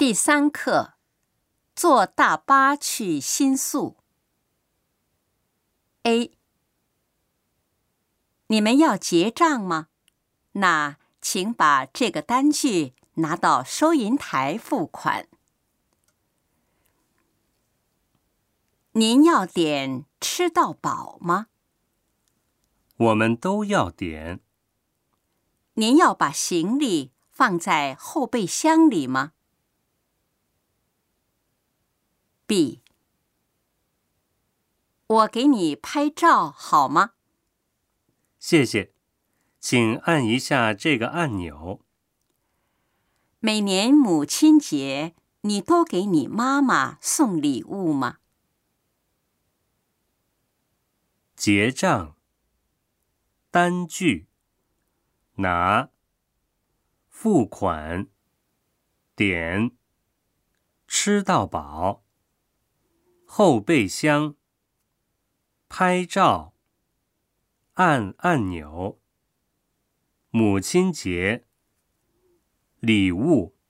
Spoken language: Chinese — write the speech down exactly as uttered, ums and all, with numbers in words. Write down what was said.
第三课，坐大巴去新宿。A. 你们要结账吗？那请把这个单据拿到收银台付款。您要点吃到饱吗？ 我们都要点。 您要把行李放在后备箱里吗？ B. 我给你拍照好吗？ 谢谢，请按一下这个按钮。 每年母亲节，你都给你妈妈送礼物吗？ 结账，单据，拿，付款，点，吃到饱，后备箱，拍照，按按钮，母亲节，礼物。